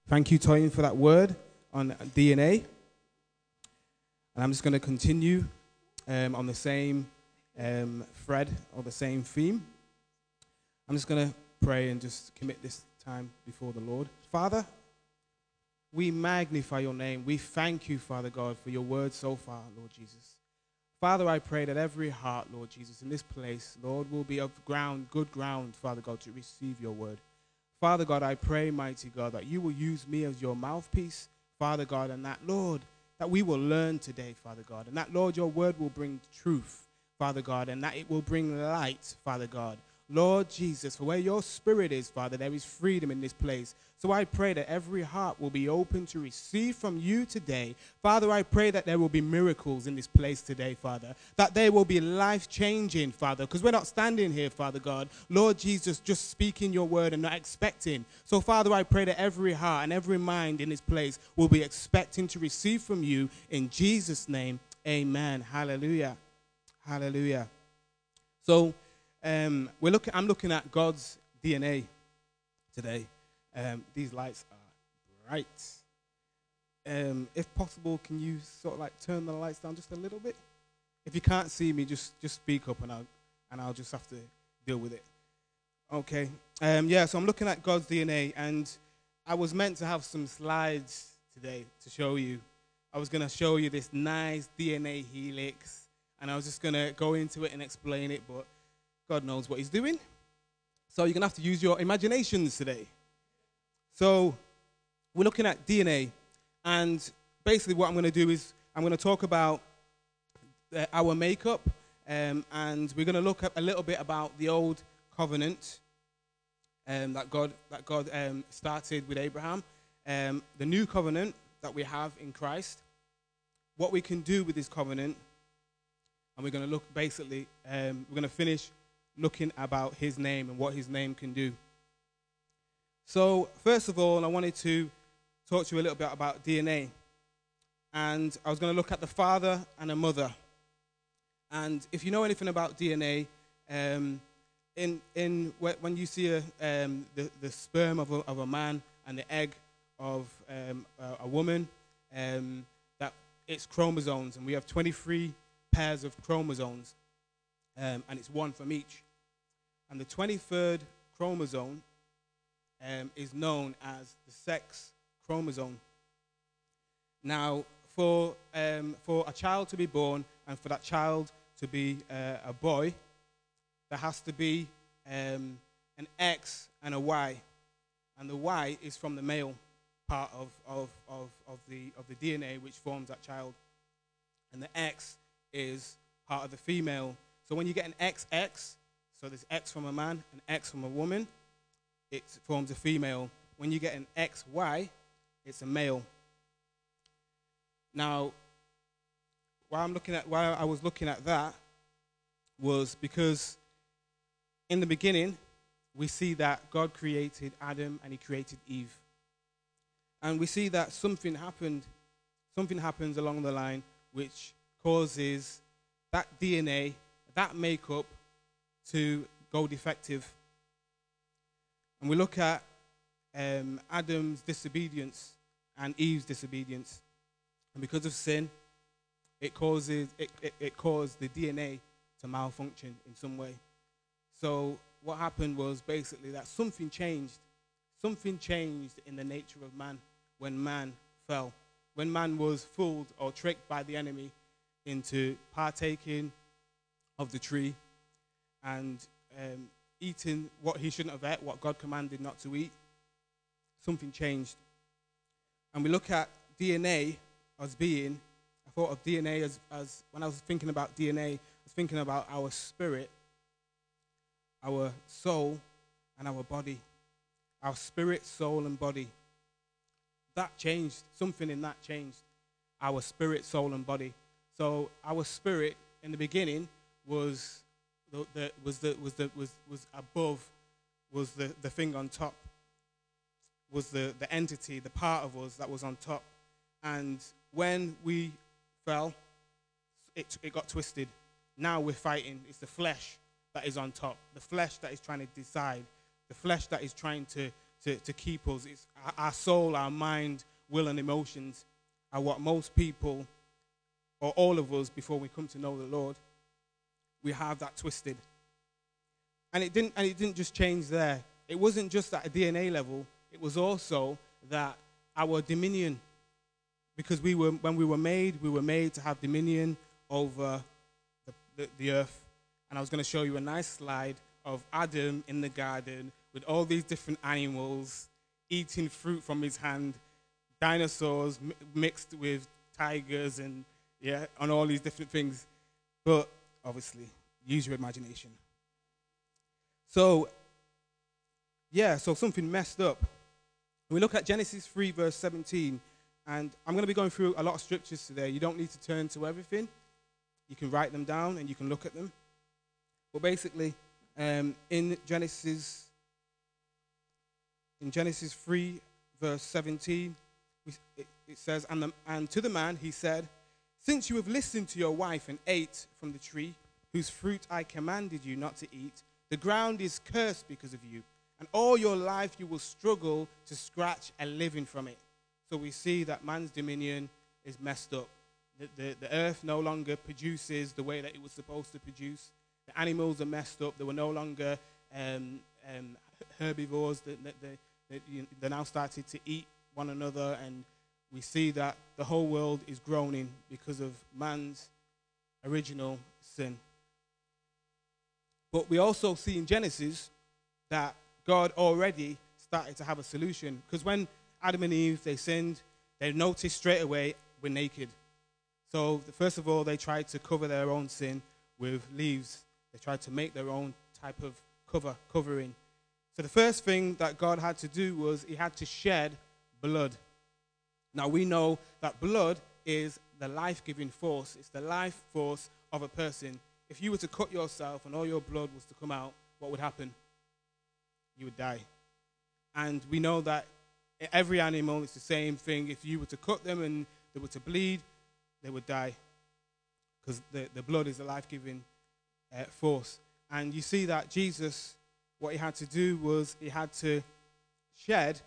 Thank you, Toyin, for that word on DNA. And I'm just going to continue on the same thread or the same theme. I'm just going to pray and just commit this time before the Lord. Father, we magnify your name. We thank you, Father God, for your word so far, Lord Jesus. Father, I pray that every heart, Lord Jesus, in this place, Lord, will be of ground, good ground, Father God, to receive your word. Father God, I pray, mighty God, that you will use me as your mouthpiece, Father God, and that, Lord, that we will learn today, Father God, and that, Lord, your word will bring truth, Father God, and that it will bring light, Father God. Lord Jesus, for where your spirit is, Father, there is freedom in this place. So I pray that every heart will be open to receive from you today. Father, I pray that there will be miracles in this place today, Father, that they will be life-changing, Father, because we're not standing here, Father God, Lord Jesus, just speaking your word and not expecting. So, Father, I pray that every heart and every mind in this place will be expecting to receive from you. In Jesus' name, amen. Hallelujah. Hallelujah. So, I'm looking at God's DNA today. These lights are bright. If possible, can you sort of like turn the lights down just a little bit? If you can't see me, just speak up and I'll just have to deal with it. Okay. So I'm looking at God's DNA, and I was meant to have some slides today to show you. I was going to show you this nice DNA helix, and I was just going to go into it and explain it, but God knows what he's doing. So you're going to have to use your imaginations today. So we're looking at DNA. And basically what I'm going to do is I'm going to talk about our makeup. And we're going to look at a little bit about the old covenant that God started with Abraham. The new covenant that we have in Christ. What we can do with this covenant. And we're going to look basically, we're going to finish looking about his name and what his name can do. So, first of all, I wanted to talk to you a little bit about DNA. And I was going to look at the father and a mother. And if you know anything about DNA, when you see the sperm of a man and the egg of a woman, that it's chromosomes. And we have 23 pairs of chromosomes. And it's one from each. And the 23rd chromosome is known as the sex chromosome. Now, for a child to be born and for that child to be a boy, there has to be an X and a Y. And the Y is from the male part of the DNA which forms that child. And the X is part of the female. So when you get an XX, so there's X from a man and X from a woman, it forms a female. When you get an XY, it's a male. Now, why I was looking at that was because in the beginning, we see that God created Adam and he created Eve. And we see that something happens along the line which causes that DNA, that makeup, to go defective. And we look at Adam's disobedience and Eve's disobedience. And because of sin, it caused the DNA to malfunction in some way. So what happened was basically that something changed. Something changed in the nature of man when man fell. When man was fooled or tricked by the enemy into partaking of the tree and eating what he shouldn't have ate, what God commanded not to eat, something changed. And we look at DNA as being, I thought of DNA as when I was thinking about DNA, I was thinking about our spirit, our soul, and our body. Our spirit, soul, and body. That changed. Something in that changed. Our spirit, soul, and body. So our spirit in the beginning was above, was the thing on top, was the entity, the part of us that was on top. And when we fell, it got twisted. Now we're fighting. It's the flesh that is on top, the flesh that is trying to decide, the flesh that is trying to to keep us. It's our soul, our mind, will, and emotions are what most people, or all of us, before we come to know the Lord, we have that twisted. And it didn't just change there. It wasn't just at a DNA level. It was also that our dominion, because when we were made to have dominion over the earth. And I was going to show you a nice slide of Adam in the garden with all these different animals eating fruit from his hand, dinosaurs mixed with tigers and all these different things. But obviously, use your imagination. So something messed up. We look at Genesis 3, verse 17, and I'm going to be going through a lot of scriptures today. You don't need to turn to everything. You can write them down and you can look at them. But basically, in Genesis 3, verse 17, it says, and to the man he said, since you have listened to your wife and ate from the tree whose fruit I commanded you not to eat, the ground is cursed because of you, and all your life you will struggle to scratch a living from it. So we see that man's dominion is messed up. The earth no longer produces the way that it was supposed to produce. The animals are messed up. They were no longer herbivores. They now started to eat one another, and we see that the whole world is groaning because of man's original sin. But we also see in Genesis that God already started to have a solution, because when Adam and Eve, they sinned, they noticed straight away we're naked. So first of all, they tried to cover their own sin with leaves. They tried to make their own type of covering. So the first thing that God had to do was he had to shed blood. Now we know that blood is the life-giving force. It's the life force of a person. If you were to cut yourself and all your blood was to come out, what would happen? You would die. And we know that every animal is the same thing. If you were to cut them and they were to bleed, they would die, because the blood is a life-giving force. And you see that Jesus, what he had to do was he had to shed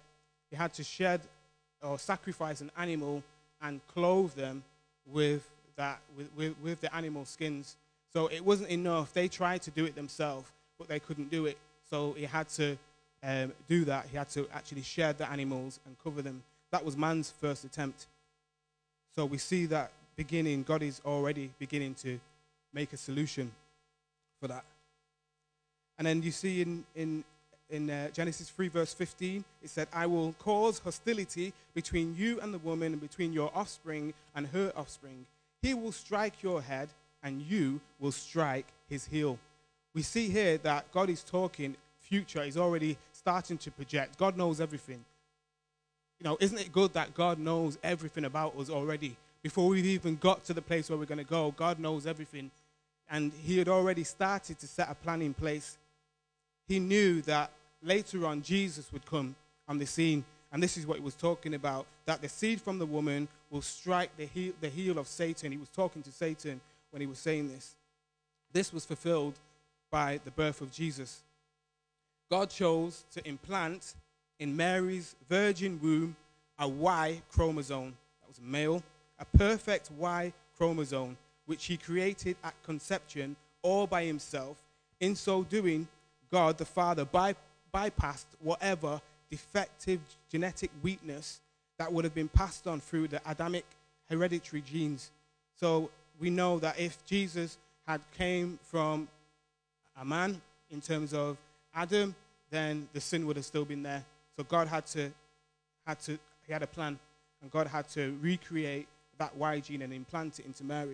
or sacrifice an animal and clothe them with the animal skins. So it wasn't enough. They tried to do it themselves, but they couldn't do it. So he had to do that. He had to actually shed the animals and cover them. That was man's first attempt. So we see that God is already beginning to make a solution for that. And then you see in Genesis 3, verse 15, it said, I will cause hostility between you and the woman, and between your offspring and her offspring. He will strike your head, and you will strike his heel. We see here that God is talking future. He's already starting to project. God knows everything. Isn't it good that God knows everything about us already? Before we've even got to the place where we're going to go, God knows everything. And he had already started to set a plan in place. He knew that later on Jesus would come on the scene. And this is what he was talking about, that the seed from the woman will strike the heel of Satan. He was talking to Satan when he was saying this. This was fulfilled by the birth of Jesus. God chose to implant in Mary's virgin womb a Y chromosome. That was a male, a perfect Y chromosome, which he created at conception all by himself. In so doing, God the Father bypassed whatever defective genetic weakness that would have been passed on through the Adamic hereditary genes. So we know that if Jesus had came from a man in terms of Adam, then the sin would have still been there. So God he had a plan, and God had to recreate that Y gene and implant it into Mary.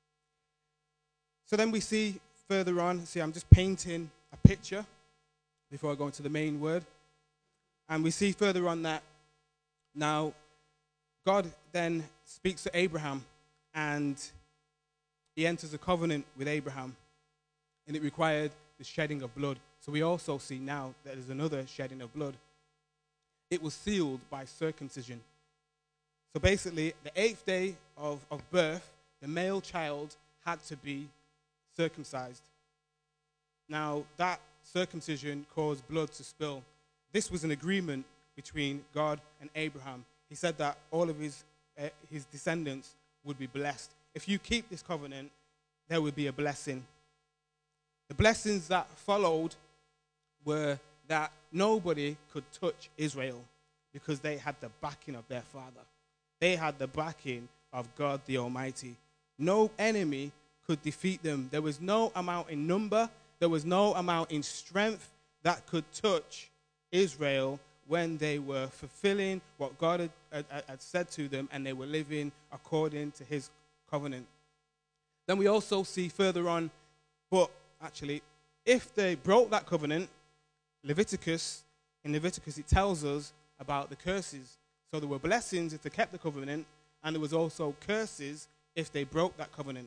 So then we see further on, I'm just painting a picture before I go into the main word. And we see further on that now God then speaks to Abraham, and he enters a covenant with Abraham, and it required the shedding of blood. So we also see now that there's another shedding of blood. It was sealed by circumcision. So basically, the 8th day of birth, the male child had to be circumcised. Now, that circumcision caused blood to spill. this was an agreement between God and Abraham. He said that all of his descendants would be blessed. If you keep this covenant, there will be a blessing. The blessings that followed were that nobody could touch Israel because they had the backing of their father. They had the backing of God the Almighty. No enemy could defeat them. There was no amount in number, there was no amount in strength that could touch Israel when they were fulfilling what God had said to them, and they were living according to his covenant. Then we also see further on, but actually, if they broke that covenant, in Leviticus it tells us about the curses. So there were blessings if they kept the covenant, and there was also curses if they broke that covenant.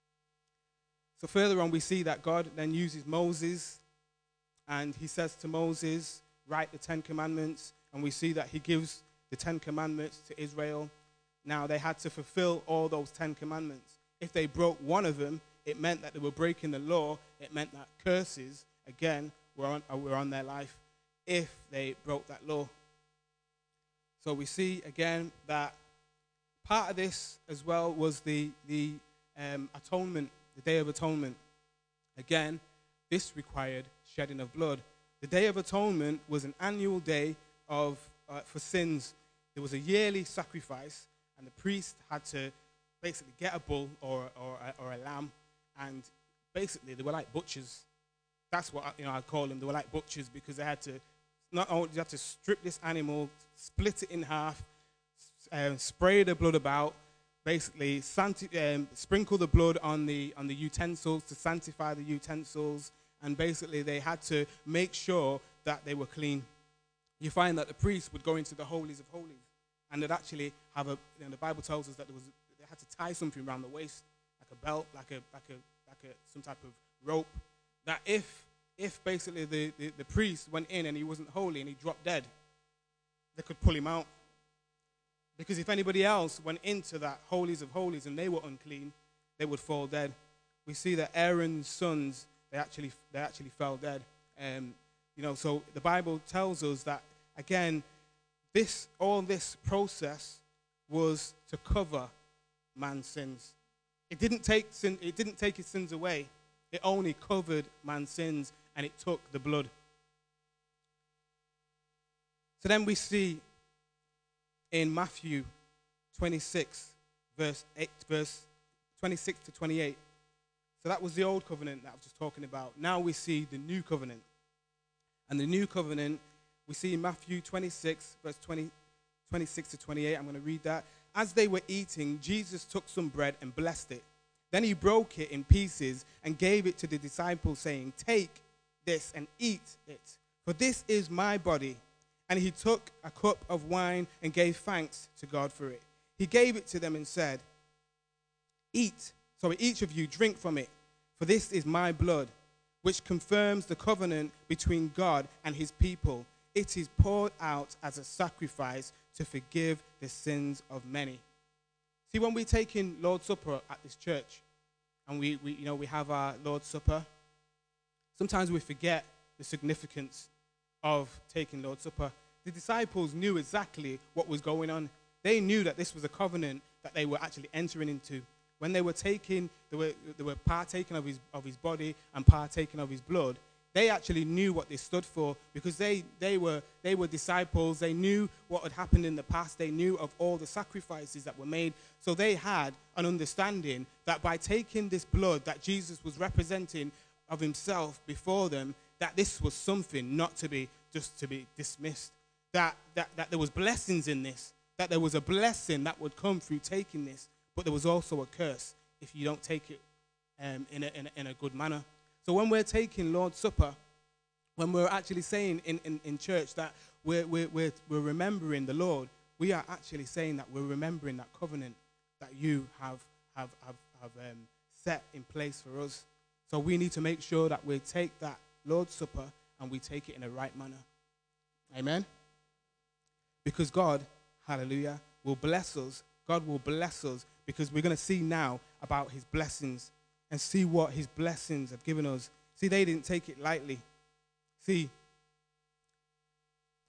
So further on, we see that God then uses Moses, and he says to Moses, write the 10 Commandments, and we see that he gives the 10 Commandments to Israel. Now, they had to fulfill all those 10 Commandments. If they broke one of them, it meant that they were breaking the law. It meant that curses, again, were on their life if they broke that law. So we see, again, that part of this as well was the atonement, the Day of Atonement. Again, this required shedding of blood. The Day of Atonement was an annual day for sins. There was a yearly sacrifice, and the priest had to basically get a bull or a lamb, and basically they were like butchers. That's what I'd call them. They were like butchers because they had to not only you have to strip this animal, split it in half, spray the blood about, basically sprinkle the blood on the utensils to sanctify the utensils, and basically they had to make sure that they were clean. You find that the priest would go into the holies of holies, and they'd actually have the Bible tells us that they had to tie something around the waist, like a belt, like some type of rope, that if basically the priest went in and he wasn't holy and he dropped dead, they could pull him out. Because if anybody else went into that holies of holies and they were unclean, they would fall dead. We see that Aaron's sons, they actually fell dead. So the Bible tells us that, again, all this process was to cover man's sins. It didn't take his sins away. It only covered man's sins, and it took the blood. So then we see in Matthew 26, verse 26 to 28. So that was the old covenant that I was just talking about. Now we see the new covenant. And the new covenant, we see in Matthew 26, verse 26 to 28. I'm going to read that. As they were eating, Jesus took some bread and blessed it. Then he broke it in pieces and gave it to the disciples, saying, "Take this and eat it, for this is my body." And he took a cup of wine and gave thanks to God for it. He gave it to them and said, each of you drink from it, for this is my blood, which confirms the covenant between God and his people. It is poured out as a sacrifice to forgive the sins of many. See, when we take in Lord's Supper at this church, and we have our Lord's Supper, sometimes we forget the significance of taking Lord's Supper. The disciples knew exactly what was going on. They knew that this was a covenant that they were actually entering into. When they were partaking of his body and partaking of his blood, they actually knew what they stood for, because they were disciples. They knew what had happened in the past. They knew of all the sacrifices that were made. So they had an understanding that by taking this blood that Jesus was representing of himself before them, that this was something not to be dismissed. That there was blessings in this. That there was a blessing that would come through taking this. But there was also a curse if you don't take it in a good manner. So when we're taking Lord's Supper, when we're actually saying in church that we're remembering the Lord, we are actually saying that we're remembering that covenant that you have set in place for us. So we need to make sure that we take that Lord's Supper and we take it in the right manner. Amen? Because God, hallelujah, will bless us. God will bless us, because we're going to see now about his blessings and see what his blessings have given us. See, they didn't take it lightly. See,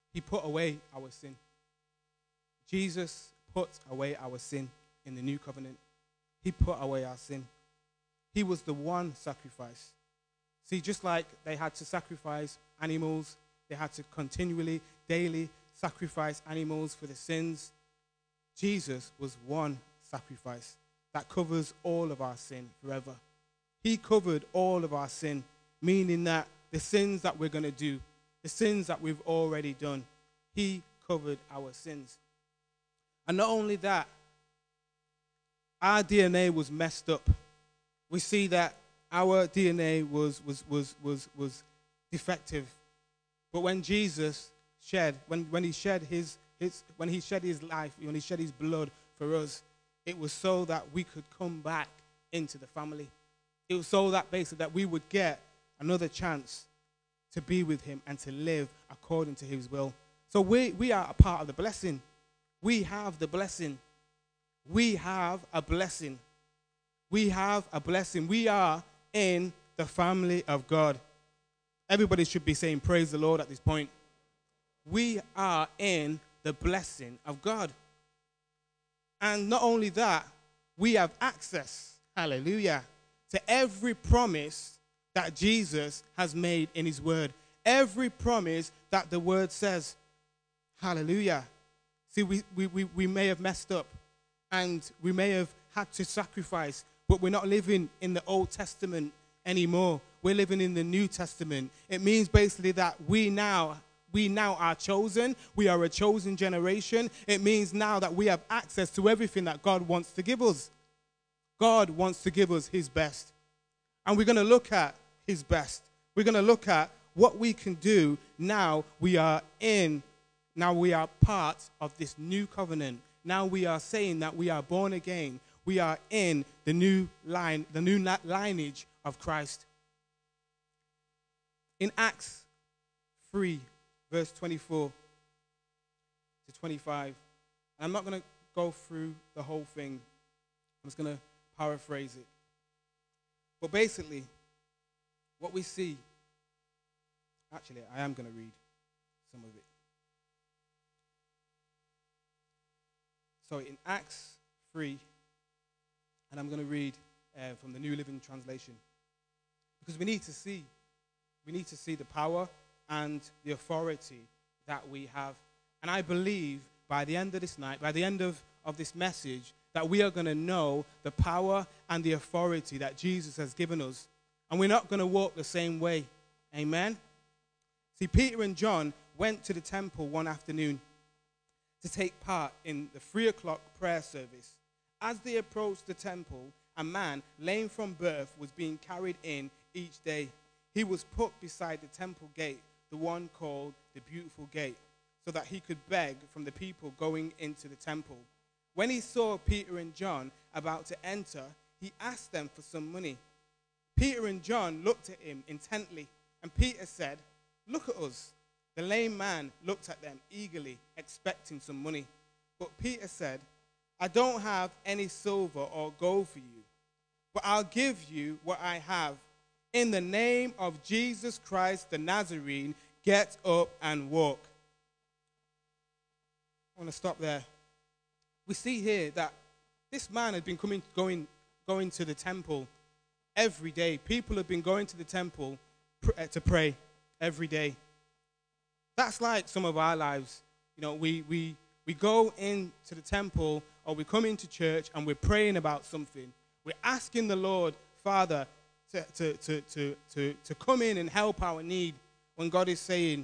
He put away our sin. Jesus put away our sin in the new covenant. He put away our sin. He was the one sacrifice. See, just like they had to sacrifice animals, they had to continually, daily sacrifice animals for the sins. Jesus was one sacrifice that covers all of our sin forever. He covered all of our sin, meaning that the sins that we're going to do, the sins that we've already done, he covered our sins. And not only that, our DNA was messed up. We see that our DNA was defective. But when Jesus shed, when he shed his life, when he shed his blood for us, it was so that we could come back into the family. It was so that basically that we would get another chance to be with him and to live according to his will. So we are a part of the blessing. We have the blessing. We have a blessing. We have a blessing. We are in the family of God. Everybody should be saying praise the Lord at this point. We are in the blessing of God. And not only that, we have access, hallelujah, to every promise that Jesus has made in his word. Every promise that the word says. Hallelujah. See, we may have messed up and we may have had to sacrifice, but we're not living in the Old Testament anymore. We're living in the New Testament. It means basically that we now are chosen. We are a chosen generation. It means now that we have access to everything that God wants to give us. God wants to give us his best. And we're going to look at his best. We're going to look at what we can do now we are part of this new covenant. Now we are saying that we are born again. We are in the new lineage of Christ. In Acts 3, verse 24 to 25, I'm not going to go through the whole thing. I'm just going to paraphrase it. But basically, what we see, actually, I am going to read some of it. So in Acts 3, and I'm going to read from the New Living Translation, because we need to see the power and the authority that we have. And I believe by the end of this night, by the end of this message, that we are going to know the power and the authority that Jesus has given us. And we're not going to walk the same way. Amen? See, Peter and John went to the temple one afternoon to take part in the 3 o'clock prayer service. As they approached the temple, a man lame from birth was being carried in each day. He was put beside the temple gate, the one called the Beautiful Gate, so that he could beg from the people going into the temple. When he saw Peter and John about to enter, he asked them for some money. Peter and John looked at him intently, and Peter said, "Look at us." The lame man looked at them eagerly, expecting some money. But Peter said, "I don't have any silver or gold for you, but I'll give you what I have. In the name of Jesus Christ the Nazarene, get up and walk." I want to stop there. We see here that this man had been going to the temple every day. People have been going to the temple to pray every day. That's like some of our lives. You know, we go into the temple or we come into church and we're praying about something. We're asking the Lord, Father, to come in and help our need, when God is saying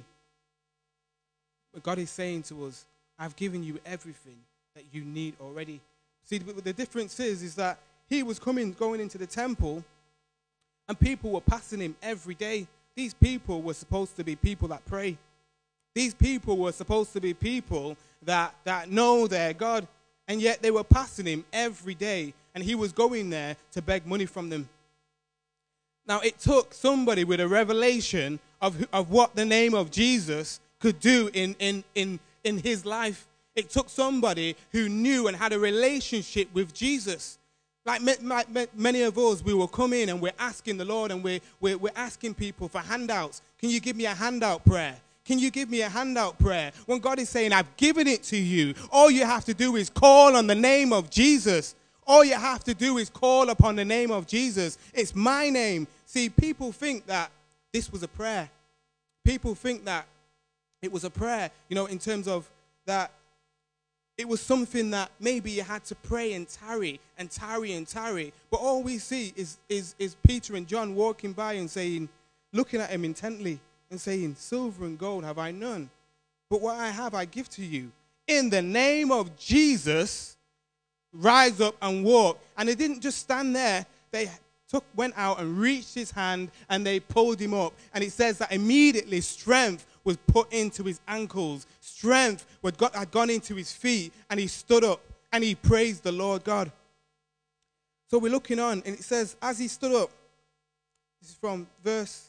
to us, "I've given you everything that you need already." See, the difference is that he was going into the temple, and people were passing him every day. These people were supposed to be people that pray. These people were supposed to be people that know their God, and yet they were passing him every day, and he was going there to beg money from them. Now, it took somebody with a revelation of what the name of Jesus could do in his life. It took somebody who knew and had a relationship with Jesus. Like many of us, we will come in and we're asking the Lord, and we're asking people for handouts. Can you give me a handout prayer? Can you give me a handout prayer? When God is saying, I've given it to you, all you have to do is call on the name of Jesus. All you have to do is call upon the name of Jesus. It's my name. See, people think that this was a prayer. People think that it was a prayer, in terms of that it was something that maybe you had to pray and tarry and tarry and tarry. But all we see is Peter and John walking by and saying, looking at him intently and saying, silver and gold have I none, but what I have I give to you. In the name of Jesus, rise up and walk. And they didn't just stand there. They went out and reached his hand and they pulled him up. And it says that immediately strength was put into his ankles. Strength had gone into his feet, and he stood up and he praised the Lord God. So we're looking on, and it says, as he stood up, this is from verse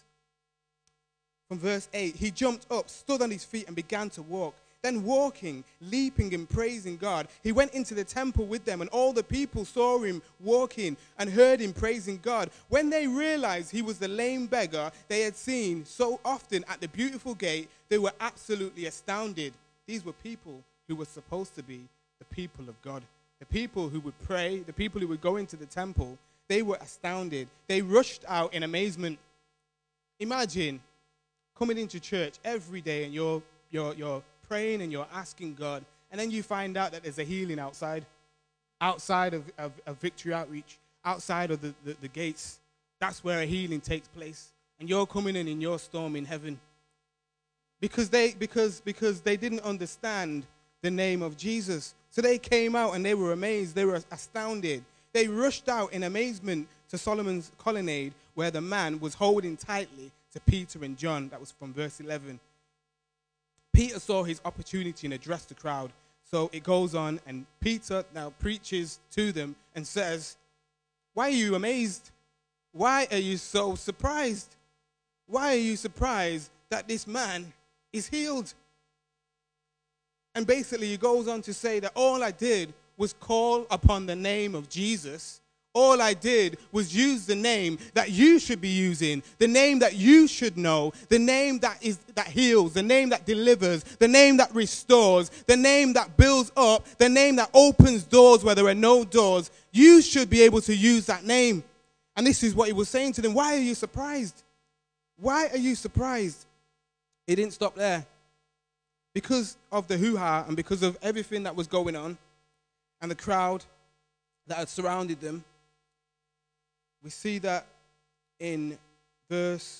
8, he jumped up, stood on his feet, and began to walk. Then walking, leaping and praising God, he went into the temple with them, and all the people saw him walking and heard him praising God. When they realized he was the lame beggar they had seen so often at the beautiful gate, they were absolutely astounded. These were people who were supposed to be the people of God. The people who would pray, the people who would go into the temple, they were astounded. They rushed out in amazement. Imagine coming into church every day and you're praying and you're asking God, and then you find out that there's a healing outside of Victory Outreach, outside of the gates. That's where a healing takes place. And you're coming in and you're storming heaven. Because they didn't understand the name of Jesus. So they came out and they were amazed. They were astounded. They rushed out in amazement to Solomon's colonnade, where the man was holding tightly to Peter and John. That was from verse 11. Peter saw his opportunity and addressed the crowd. So it goes on, and Peter now preaches to them and says, why are you amazed? Why are you so surprised? Why are you surprised that this man is healed? And basically he goes on to say that all I did was call upon the name of Jesus. All I did was use the name that you should be using, the name that you should know, the name that heals, the name that delivers, the name that restores, the name that builds up, the name that opens doors where there are no doors. You should be able to use that name. And this is what he was saying to them. Why are you surprised? Why are you surprised? He didn't stop there. Because of the hoo-ha and because of everything that was going on and the crowd that had surrounded them, we see that in verse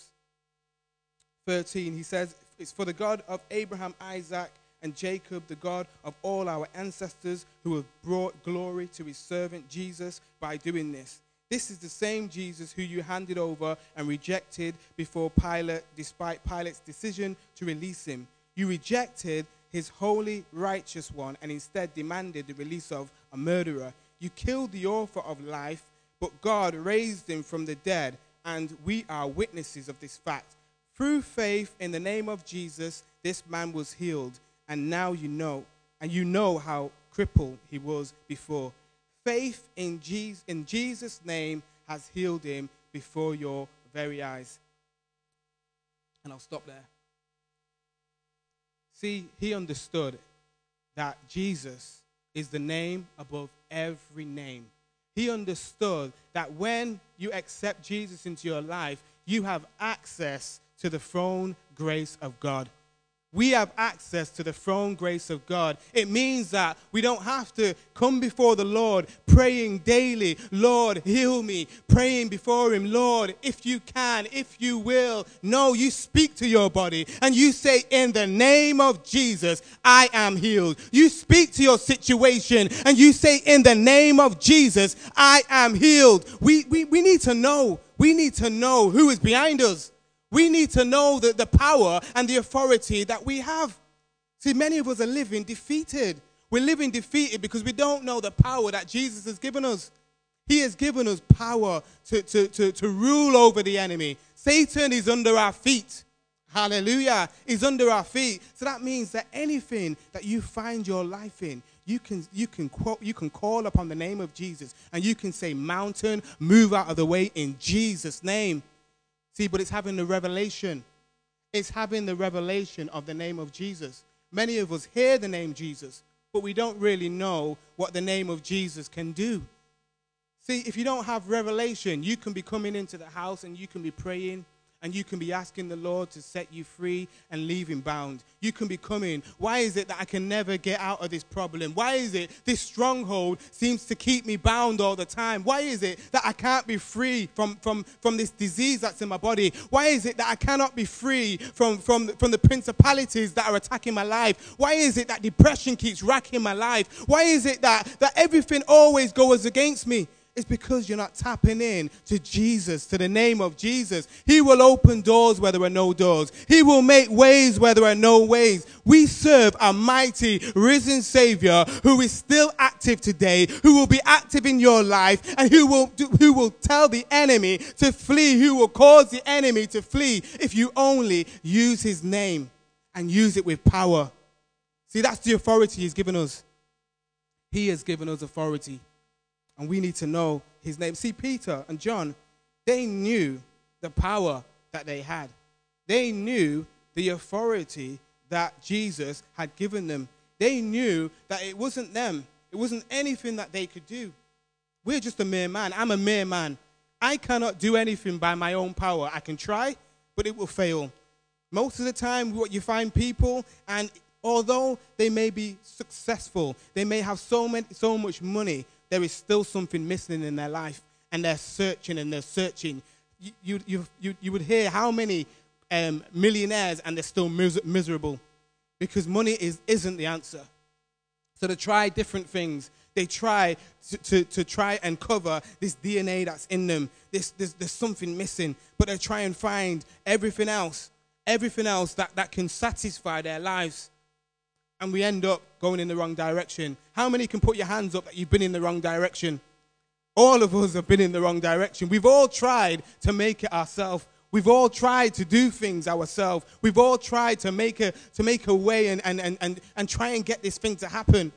13, he says, it's for the God of Abraham, Isaac, and Jacob, the God of all our ancestors, who have brought glory to his servant Jesus by doing this. This is the same Jesus who you handed over and rejected before Pilate, despite Pilate's decision to release him. You rejected his holy, righteous one and instead demanded the release of a murderer. You killed the author of life, but God raised him from the dead, and we are witnesses of this fact. Through faith in the name of Jesus, this man was healed, and now you know how crippled he was before. Faith in Jesus' name has healed him before your very eyes. And I'll stop there. See, he understood that Jesus is the name above every name. He understood that when you accept Jesus into your life, you have access to the throne grace of God. We have access to the throne grace of God. It means that we don't have to come before the Lord praying daily, Lord, heal me, praying before him, Lord, if you can, if you will. No, you speak to your body and you say, in the name of Jesus, I am healed. You speak to your situation and you say, in the name of Jesus, I am healed. We need to know. We need to know who is behind us. We need to know the power and the authority that we have. See, many of us are living defeated. We're living defeated because we don't know the power that Jesus has given us. He has given us power to rule over the enemy. Satan is under our feet. Hallelujah. He's under our feet. So that means that anything that you find your life in, you can call upon the name of Jesus, and you can say, mountain, move out of the way in Jesus' name. See, but it's having the revelation. It's having the revelation of the name of Jesus. Many of us hear the name Jesus, but we don't really know what the name of Jesus can do. See, if you don't have revelation, you can be coming into the house and you can be praying and you can be asking the Lord to set you free and leave him bound. You can be coming, why is it that I can never get out of this problem? Why is it this stronghold seems to keep me bound all the time? Why is it that I can't be free from this disease that's in my body? Why is it that I cannot be free from the principalities that are attacking my life? Why is it that depression keeps racking my life? Why is it that everything always goes against me? It's because you're not tapping in to Jesus, to the name of Jesus. He will open doors where there are no doors. He will make ways where there are no ways. We serve a mighty, risen Savior who is still active today, who will be active in your life, and who will tell the enemy to flee, who will cause the enemy to flee if you only use his name and use it with power. See, that's the authority he's given us. He has given us authority. And we need to know his name. See, Peter and John, they knew the power that they had. They knew the authority that Jesus had given them. They knew that it wasn't them. It wasn't anything that they could do. We're just a mere man. I'm a mere man. I cannot do anything by my own power. I can try, but it will fail. Most of the time, what you find people, and although they may be successful, they may have so much money, there is still something missing in their life, and they're searching and they're searching. You would hear how many millionaires and they're still miserable because money isn't the answer. So they try different things. They try to try and cover this DNA that's in them. There's something missing, but they try and find everything else that can satisfy their lives. And we end up going in the wrong direction. How many can put your hands up that you've been in the wrong direction? All of us have been in the wrong direction. We've all tried to make it ourselves. We've all tried to do things ourselves. We've all tried to make a way and try and get this thing to happen.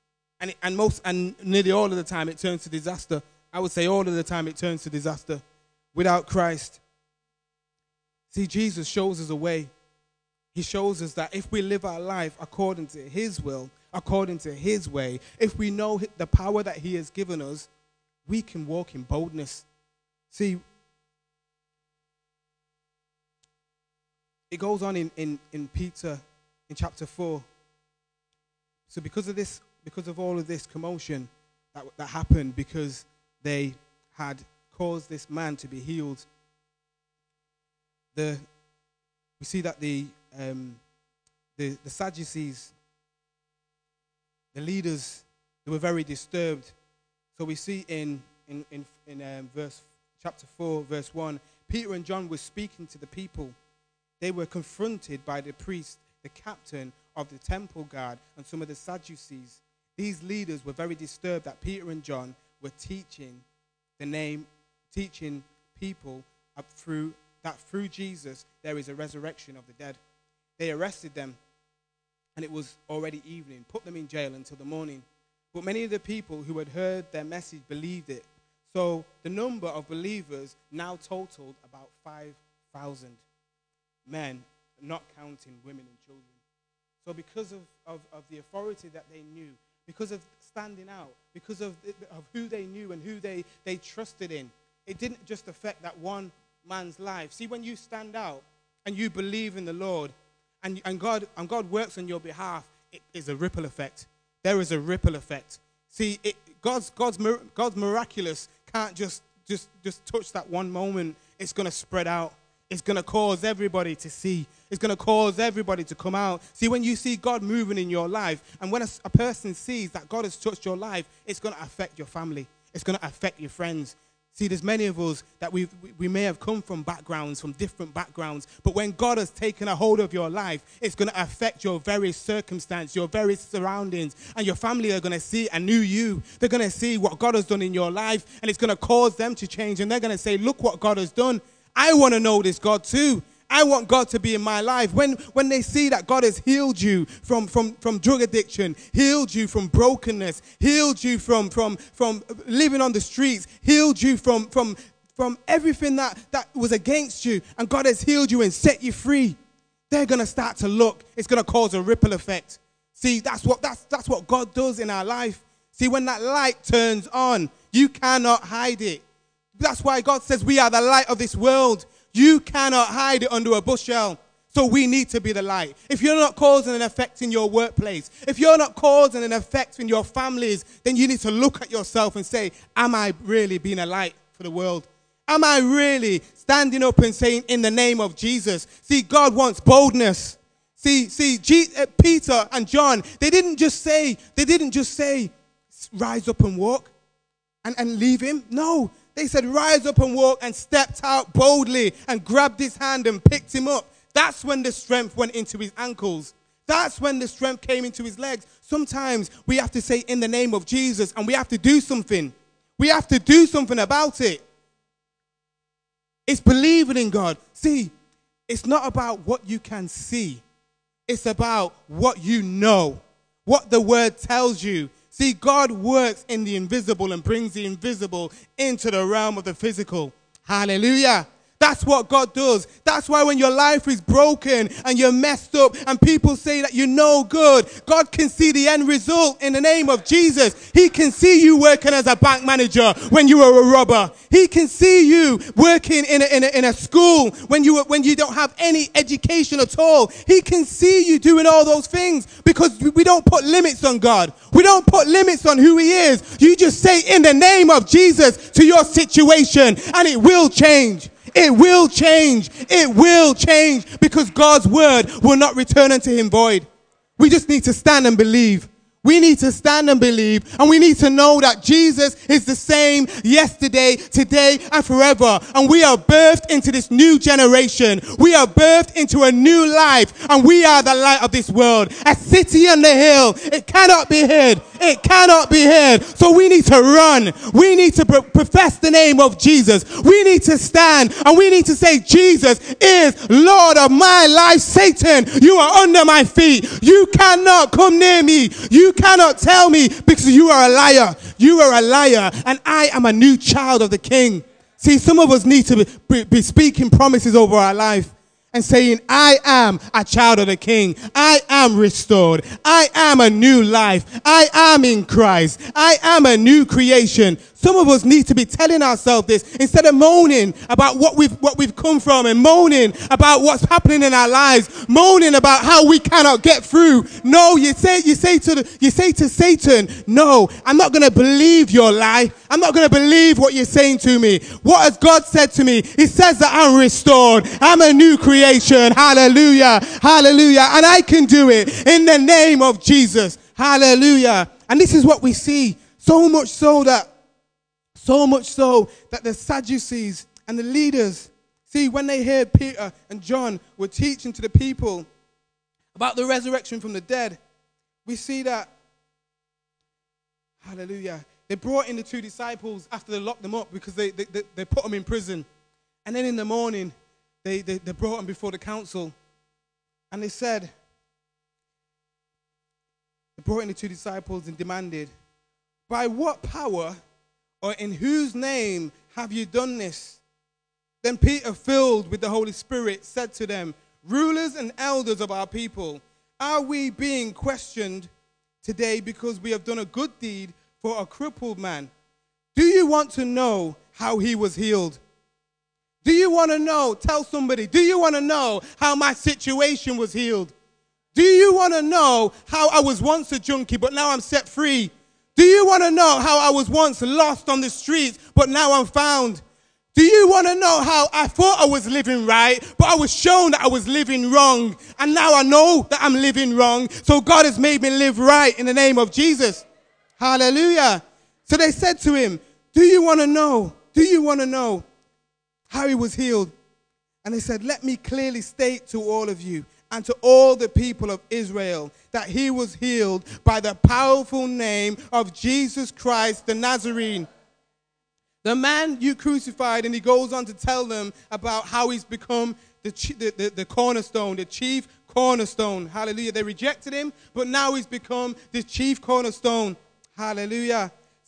And nearly all of the time it turns to disaster. I would say all of the time it turns to disaster without Christ. See, Jesus shows us a way. He shows us that if we live our life according to his will, according to his way, if we know the power that he has given us, we can walk in boldness. See, it goes on in Peter in chapter 4. So because of all of this commotion that happened, because they had caused this man to be healed, we see that the Sadducees, the leaders, they were very disturbed. So we see in chapter 4, verse 1, Peter and John were speaking to the people. They were confronted by the priest, the captain of the temple guard, and some of the Sadducees. These leaders were very disturbed that Peter and John were teaching people through Jesus there is a resurrection of the dead. They arrested them, and it was already evening, put them in jail until the morning. But many of the people who had heard their message believed it. So the number of believers now totaled about 5,000 men, not counting women and children. So because of the authority that they knew, because of standing out, because of who they knew and who they trusted in, it didn't just affect that one man's life. See, when you stand out and you believe in the Lord, and God works on your behalf, it is a ripple effect. There is a ripple effect. See, God's miraculous can't just touch that one moment. It's going to spread out. It's going to cause everybody to see. It's going to cause everybody to come out. See, when you see God moving in your life, and when a person sees that God has touched your life, it's going to affect your family. It's going to affect your friends. See, there's many of us that we may have come from different backgrounds, but when God has taken a hold of your life, it's going to affect your very circumstance, your very surroundings, and your family are going to see a new you. They're going to see what God has done in your life, and it's going to cause them to change, and they're going to say, look what God has done. I want to know this God too. I want God to be in my life. When they see that God has healed you from drug addiction, healed you from brokenness, healed you from living on the streets, healed you from everything that was against you, and God has healed you and set you free, they're going to start to look. It's going to cause a ripple effect. See, that's what God does in our life. See, when that light turns on, you cannot hide it. That's why God says we are the light of this world. You cannot hide it under a bushel. So we need to be the light. If you're not causing an effect in your workplace, if you're not causing an effect in your families, then you need to look at yourself and say, am I really being a light for the world? Am I really standing up and saying, in the name of Jesus? See, God wants boldness. See, Peter and John, they didn't just say, rise up and walk and leave him. No, they said, rise up and walk, and stepped out boldly and grabbed his hand and picked him up. That's when the strength went into his ankles. That's when the strength came into his legs. Sometimes we have to say, in the name of Jesus, and we have to do something. We have to do something about it. It's believing in God. See, it's not about what you can see. It's about what you know, what the word tells you. See, God works in the invisible and brings the invisible into the realm of the physical. Hallelujah. That's what God does. That's why when your life is broken and you're messed up and people say that you're no good, God can see the end result in the name of Jesus. He can see you working as a bank manager when you were a robber. He can see you working in a school when you don't have any education at all. He can see you doing all those things because we don't put limits on God. We don't put limits on who he is. You just say, in the name of Jesus, to your situation, and it will change. It will change. It will change, because God's word will not return unto him void. We just need to stand and believe. We need to stand and believe, and we need to know that Jesus is the same yesterday, today, and forever. And we are birthed into this new generation. We are birthed into a new life, and we are the light of this world. A city on the hill. It cannot be hid. It cannot be hid. So we need to run. We need to profess the name of Jesus. We need to stand, and we need to say, Jesus is Lord of my life. Satan, you are under my feet. You cannot come near me. You cannot tell me, because you are a liar. You are a liar, and I am a new child of the King. See, some of us need to be speaking promises over our life and saying, I am a child of the King. I am restored. I am a new life. I am in Christ. I am a new creation. Some of us need to be telling ourselves this instead of moaning about what we've come from, and moaning about what's happening in our lives, moaning about how we cannot get through. No, you say to Satan, no, I'm not going to believe your lie. I'm not going to believe what you're saying to me. What has God said to me? He says that I'm restored. I'm a new creation. Hallelujah. Hallelujah. And I can do it in the name of Jesus. Hallelujah. And this is what we see. So much so that the Sadducees and the leaders, see, when they heard Peter and John were teaching to the people about the resurrection from the dead, we see that, hallelujah, they brought in the two disciples after they locked them up, because they put them in prison. And then in the morning, they brought them before the council. And they said, they brought in the two disciples and demanded, by what power or in whose name have you done this? Then Peter, filled with the Holy Spirit, said to them, rulers and elders of our people, are we being questioned today because we have done a good deed for a crippled man? Do you want to know how he was healed? Do you want to know? Tell somebody, do you want to know how my situation was healed? Do you want to know how I was once a junkie, but now I'm set free? Do you want to know how I was once lost on the streets, but now I'm found? Do you want to know how I thought I was living right, but I was shown that I was living wrong? And now I know that I'm living wrong, so God has made me live right in the name of Jesus. Hallelujah. So they said to him, do you want to know? Do you want to know how he was healed? And they said, let me clearly state to all of you and to all the people of Israel that he was healed by the powerful name of Jesus Christ the Nazarene, the man you crucified. And he goes on to tell them about how he's become the cornerstone, the chief cornerstone. Hallelujah. They rejected him, but now he's become the chief cornerstone. Hallelujah.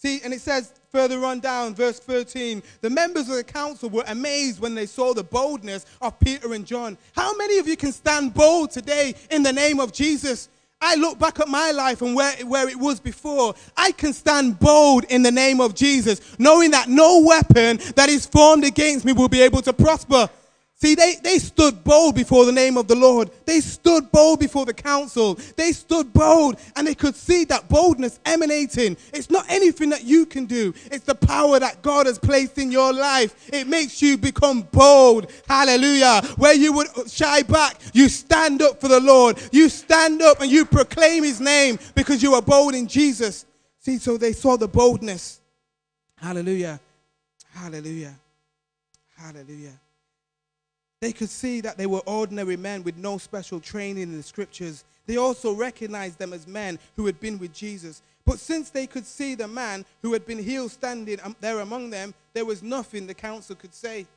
See, and it says further on down, verse 13, the members of the council were amazed when they saw the boldness of Peter and John. How many of you can stand bold today in the name of Jesus? I look back at my life and where it was before. I can stand bold in the name of Jesus, knowing that no weapon that is formed against me will be able to prosper. See, they stood bold before the name of the Lord. They stood bold before the council. They stood bold, and they could see that boldness emanating. It's not anything that you can do. It's the power that God has placed in your life. It makes you become bold. Hallelujah. Where you would shy back, you stand up for the Lord. You stand up and you proclaim his name because you are bold in Jesus. See, so they saw the boldness. Hallelujah. Hallelujah. Hallelujah. They could see that they were ordinary men with no special training in the scriptures. They also recognized them as men who had been with Jesus. But since they could see the man who had been healed standing there among them, there was nothing the council could say.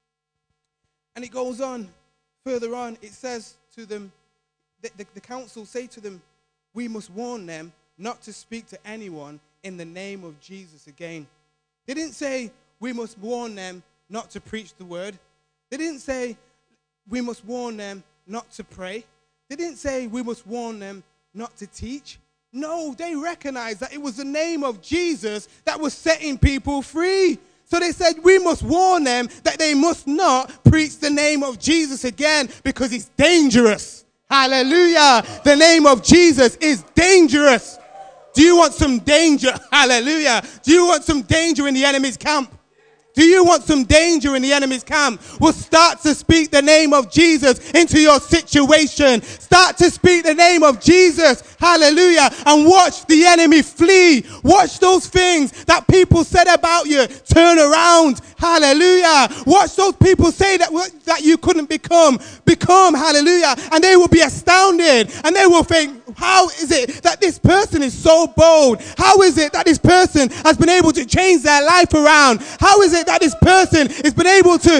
And it goes on, further on, it says to them, the council say to them, we must warn them not to speak to anyone in the name of Jesus again. They didn't say, we must warn them not to preach the word. They didn't say, we must warn them not to pray. They didn't say, we must warn them not to teach. No, they recognized that it was the name of Jesus that was setting people free. So they said, we must warn them that they must not preach the name of Jesus again because it's dangerous. Hallelujah. The name of Jesus is dangerous. Do you want some danger? Hallelujah. Do you want some danger in the enemy's camp? Do you want some danger in the enemy's camp? Well, start to speak the name of Jesus into your situation. Start to speak the name of Jesus. Hallelujah. And watch the enemy flee. Watch those things that people said about you turn around. Hallelujah. Watch those people say that you couldn't become. Hallelujah. And they will be astounded. And they will think, how is it that this person is so bold? How is it that this person has been able to change their life around? How is it that this person has been able to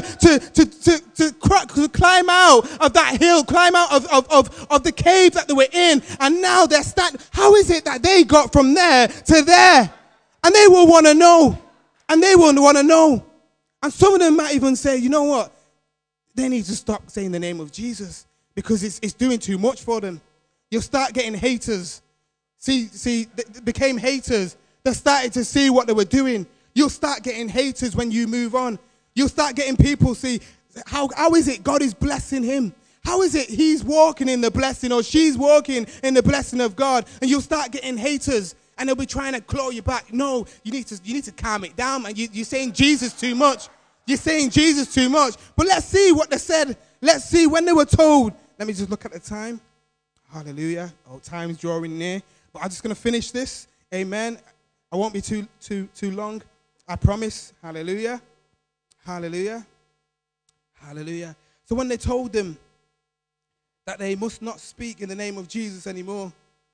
climb out of that hill, climb out of the cave that they were in, and now they're standing? How is it that they got from there to there? And they will want to know. And they will want to know. And some of them might even say, you know what? They need to stop saying the name of Jesus because it's doing too much for them. You'll start getting haters. See, they became haters. They started to see what they were doing. You'll start getting haters when you move on. You'll start getting people see, how is it God is blessing him? How is it he's walking in the blessing or she's walking in the blessing of God? And you'll start getting haters and they'll be trying to claw you back. No, you need to calm it down, man. You're saying Jesus too much. You're saying Jesus too much. But let's see what they said. Let's see when they were told. Let me just look at the time. Hallelujah. Oh, time's drawing near. But I'm just going to finish this. Amen. I won't be too long. I promise. Hallelujah. Hallelujah. Hallelujah. So when they told them that they must not speak in the name of Jesus anymore,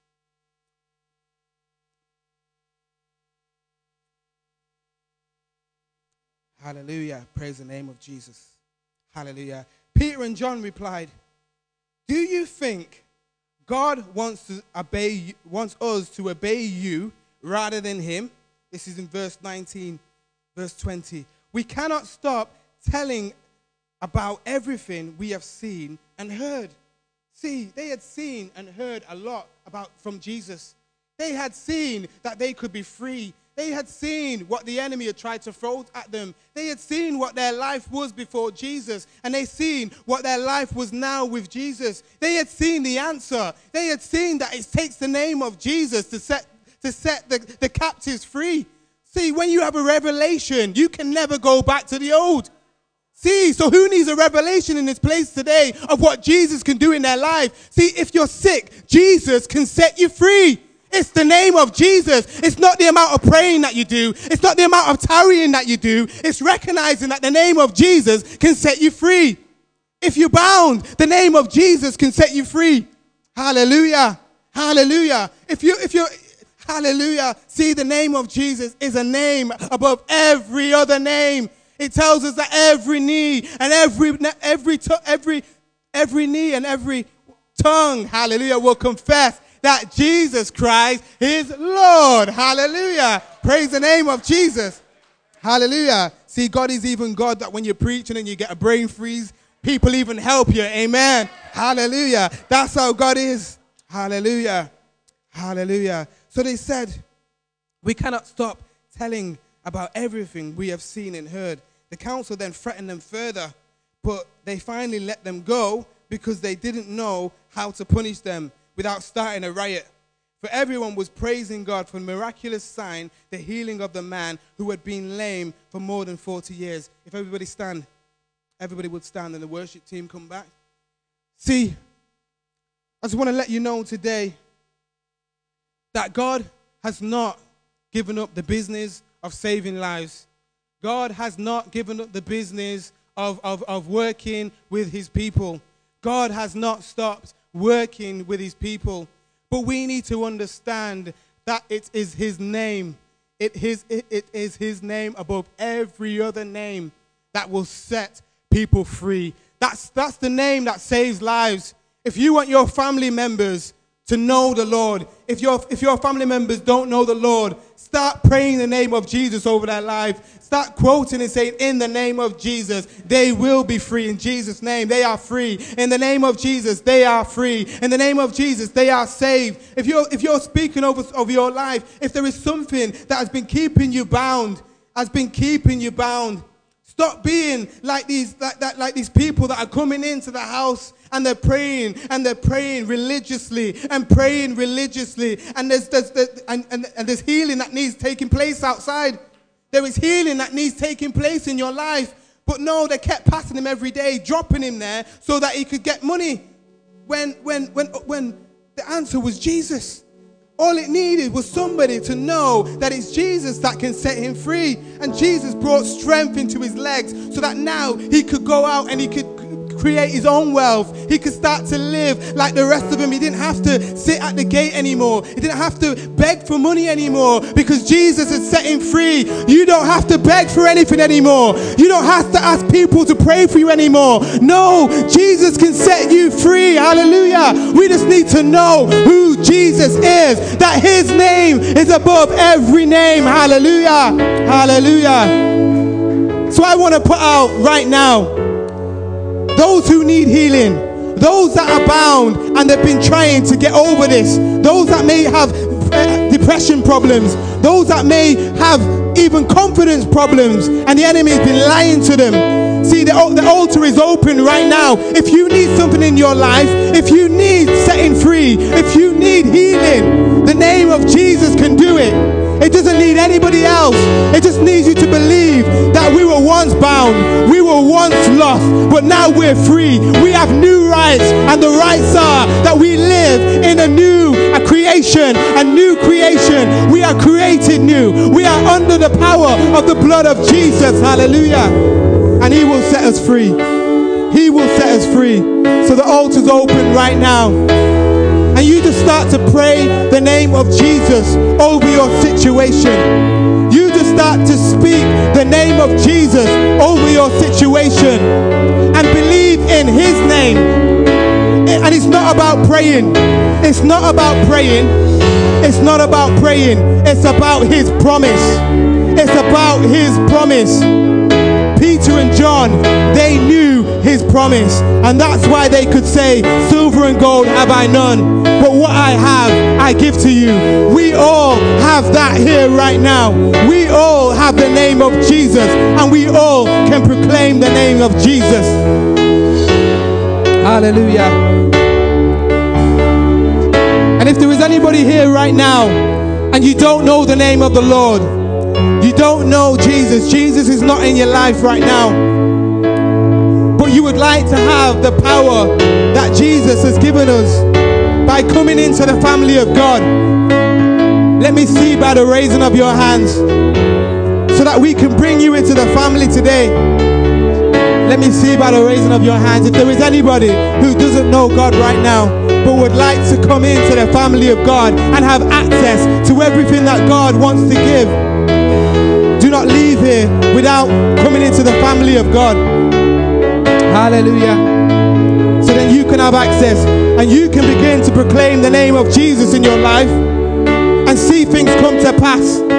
hallelujah. Praise the name of Jesus. Hallelujah. Peter and John replied, do you think God wants us to obey you rather than him? This is in verse 19, verse 20. We cannot stop telling about everything we have seen and heard. See, they had seen and heard a lot from Jesus. They had seen that they could be free. They had seen what the enemy had tried to throw at them. They had seen what their life was before Jesus. And they seen what their life was now with Jesus. They had seen the answer. They had seen that it takes the name of Jesus to set the captives free. See, when you have a revelation, you can never go back to the old. See, so who needs a revelation in this place today of what Jesus can do in their life? See, if you're sick, Jesus can set you free. It's the name of Jesus. It's not the amount of praying that you do. It's not the amount of tarrying that you do. It's recognizing that the name of Jesus can set you free. If you're bound, the name of Jesus can set you free. Hallelujah. Hallelujah. If you're hallelujah. See, the name of Jesus is a name above every other name. It tells us that every knee and every knee and every tongue, hallelujah, will confess that Jesus Christ is Lord. Hallelujah. Praise the name of Jesus. Hallelujah. See, God is even God that when you're preaching and you get a brain freeze, people even help you. Amen. Hallelujah. That's how God is. Hallelujah. Hallelujah. So they said, we cannot stop telling about everything we have seen and heard. The council then threatened them further, but they finally let them go because they didn't know how to punish them without starting a riot. For everyone was praising God for the miraculous sign, the healing of the man who had been lame for more than 40 years. If everybody stand, everybody would stand and the worship team come back. See, I just want to let you know today that God has not given up the business of saving lives. God has not given up the business of working with his people. God has not stopped working with his people. But we need to understand that it is his name. It is his name above every other name that will set people free. That's the name that saves lives. If you want your family members to know the Lord, if your family members don't know the Lord, start praying the name of Jesus over their life. Start quoting and saying, in the name of Jesus, they will be free. In Jesus' name, they are free. In the name of Jesus, they are free. In the name of Jesus, they are saved. If you're speaking over your life, if there is something that has been keeping you bound, stop being like these people that are coming into the house and they're praying religiously and there's healing that needs taking place outside. There is healing that needs taking place in your life. But no, they kept passing him every day, dropping him there so that he could get money. When the answer was Jesus. All it needed was somebody to know that it's Jesus that can set him free. And Jesus brought strength into his legs so that now he could go out and he could create his own wealth. He could start to live like the rest of them. He didn't have to sit at the gate anymore. He didn't have to beg for money anymore because Jesus had set him free. You don't have to beg for anything anymore. You don't have to ask people to pray for you anymore. No, Jesus can set you free. Hallelujah. We just need to know who Jesus is, that his name is above every name. Hallelujah. Hallelujah. So I want to put out right now, those who need healing, those that are bound and they've been trying to get over this, those that may have depression problems, those that may have even confidence problems and the enemy has been lying to them. See, the altar is open right now. If you need something in your life, if you need setting free, if you need healing, the name of Jesus can do it. It doesn't need anybody else. It just needs you to believe that we were once bound, we were once lost, but now we're free. We have new rights, and the rights are that we live in a new creation. We are created new. We are under the power of the blood of Jesus. Hallelujah. And he will set us free. He will set us free. So the altar's open right now. And you just start to pray the name of Jesus over your situation. You just start to speak the name of Jesus over your situation and believe in his name. And it's not about praying. It's not about praying. It's not about praying. It's about his promise. It's about his promise. Peter and John, they knew his promise, and that's why they could say, silver and gold have I none, but what I have I give to you. We all have that here right now. We all have the name of Jesus, and we all can proclaim the name of Jesus. Hallelujah. And if there is anybody here right now and you don't know the name of the Lord, you don't know Jesus, Jesus is not in your life right now, but you would like to have the power that Jesus has given us by coming into the family of God, let me see by the raising of your hands so that we can bring you into the family today. Let me see by the raising of your hands. If there is anybody who doesn't know God right now but would like to come into the family of God and have access to everything that God wants to give, do not leave here without coming into the family of God. Hallelujah. So then you can have access, and you can begin to proclaim the name of Jesus in your life and see things come to pass.